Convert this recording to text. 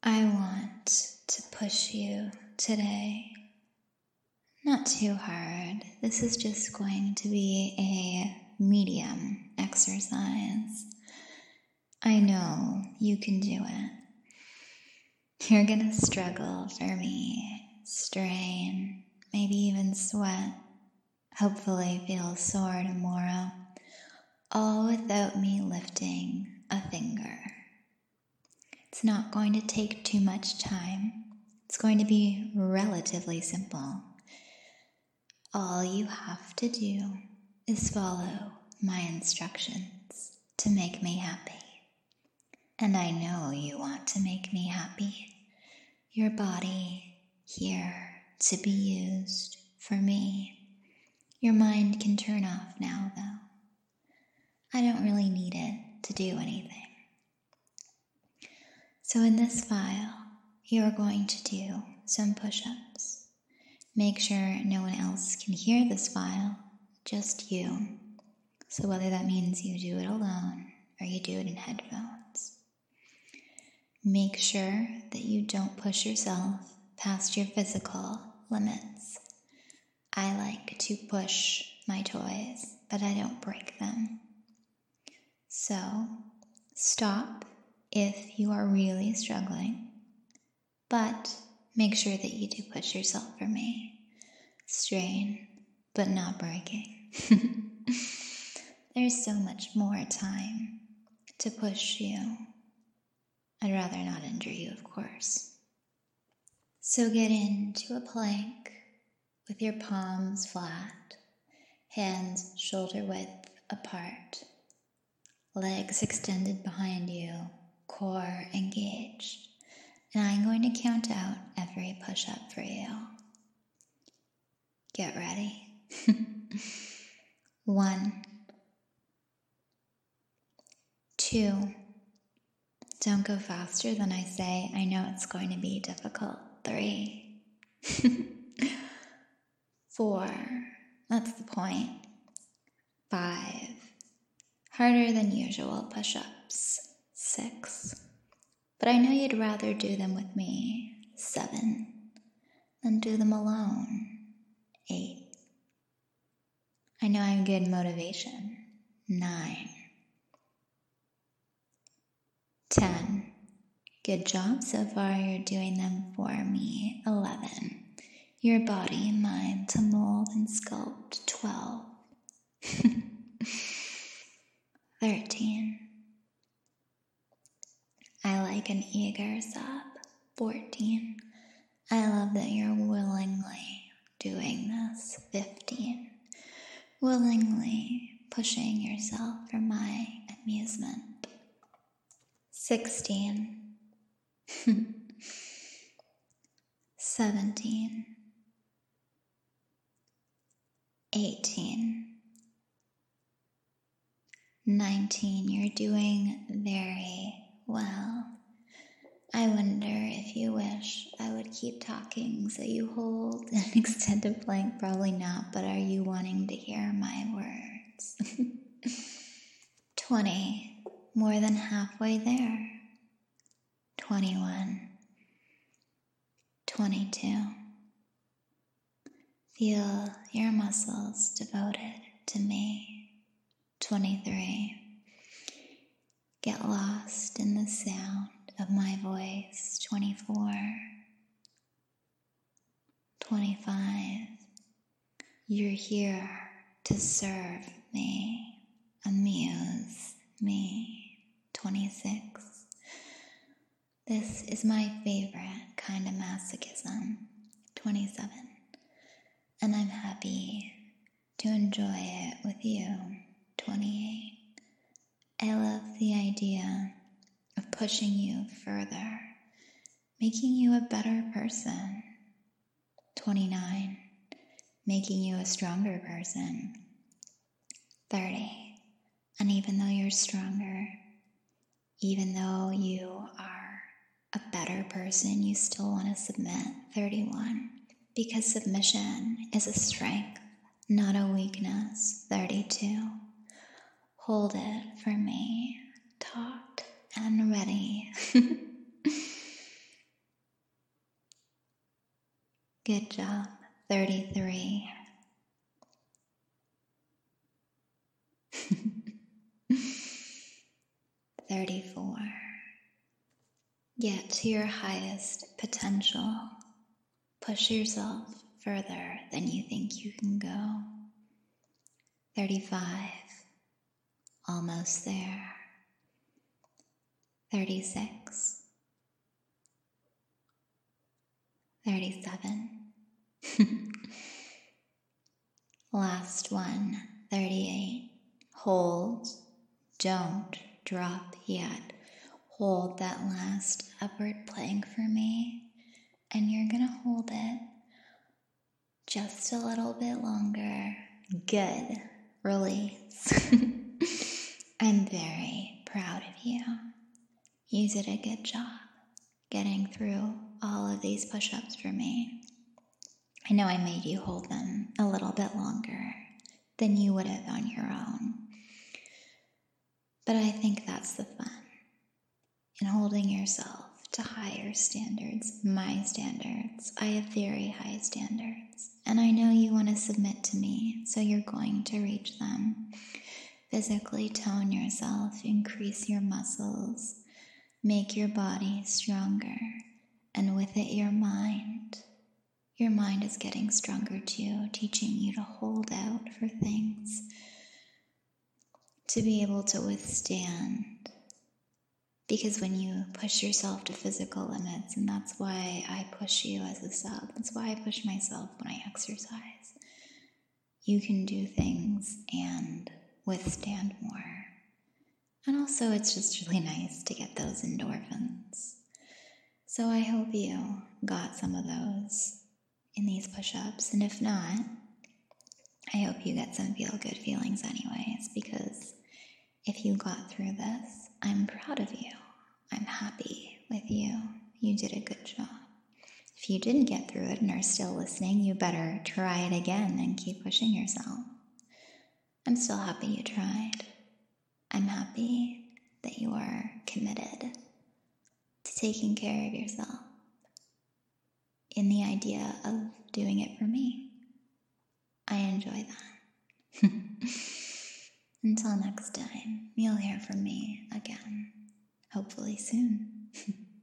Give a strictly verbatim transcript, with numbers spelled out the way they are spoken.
I want to push you today. Not too hard. This is just going to be a medium exercise. I know you can do it. You're gonna struggle for me, strain, maybe even sweat, hopefully feel sore tomorrow, all without me lifting a finger. It's not going to take too much time. It's going to be relatively simple. All you have to do is follow my instructions to make me happy. And I know you want to make me happy. Your body here to be used for me. Your mind can turn off now, though. I don't really need it to do anything. So in this file, you're going to do some push-ups. Make sure no one else can hear this file, just you. So whether that means you do it alone or you do it in headphones. Make sure that you don't push yourself past your physical limits. I like to push my toys, but I don't break them. So stop if you are really struggling, but make sure that you do push yourself for me. Strain, but not breaking. There's so much more time to push you. I'd rather not injure you, of course. So get into a plank with your palms flat, hands shoulder width apart, legs extended behind you, core engaged. And I'm going to count out every push-up for you. Get ready. One. Two. Don't go faster than I say. I know it's going to be difficult. Three. Four. That's the point. Five. Harder than usual push-ups. Six. But I know you'd rather do them with me. Seven. Than do them alone. Eight. I know I'm good motivation. Nine. Ten. Good job so far, you're doing them for me. Eleven. Your body and mind to mold and sculpt. Twelve. Thirteen. I like an eager sub. Fourteen. I love that you're willingly doing this. Fifteen. Willingly pushing yourself for my amusement. Sixteen. Seventeen. Eighteen. Nineteen. You're doing very well. I wonder if you wish I would keep talking so you hold an extended plank. Probably not, but are you wanting to hear my words? Twenty. More than halfway there. Twenty-one. Twenty-two. Feel your muscles devoted to me. Twenty-three. Get lost in the sound of my voice. Twenty-four. Twenty-five. You're here to serve me, amuse me. Twenty-six. This is my favorite kind of masochism. Twenty-seven. And I'm happy to enjoy it with you. Twenty-eight. I love the idea of pushing you further, making you a better person. Twenty-nine. Making you a stronger person. Thirty. And even though you're stronger, even though you are a better person, you still want to submit. Thirty-one. Because submission is a strength, not a weakness. Thirty-two. Hold it for me, taut and ready. Good job. thirty-three. thirty-four. Get to your highest potential. Push yourself further than you think you can go. thirty-five. Almost there. thirty-six. thirty-seven. Last one. thirty-eight. Hold. Don't drop yet. Hold that last upward plank for me, and you're gonna hold it just a little bit longer. Good. Release. I'm very proud of you. You did a good job getting through all of these push-ups for me. I know I made you hold them a little bit longer than you would have on your own, but I think that's the fun in holding yourself to higher standards, my standards. I have very high standards, and I know you want to submit to me, so you're going to reach them. Physically tone yourself, increase your muscles, make your body stronger, and with it your mind. Your mind is getting stronger too, teaching you to hold out for things, to be able to withstand. Because when you push yourself to physical limits, and that's why I push you as a sub, that's why I push myself when I exercise, you can do things and withstand more. And also it's just really nice to get those endorphins. So I hope you got some of those in these push-ups, and if not, I hope you get some feel-good feelings anyways, because if you got through this, I'm proud of you. I'm happy with you. You did a good job. If you didn't get through it and are still listening, you better try it again and keep pushing yourself. I'm still happy you tried. I'm happy that you are committed to taking care of yourself in the idea of doing it for me. I enjoy that. Until next time, you'll hear from me again, hopefully soon.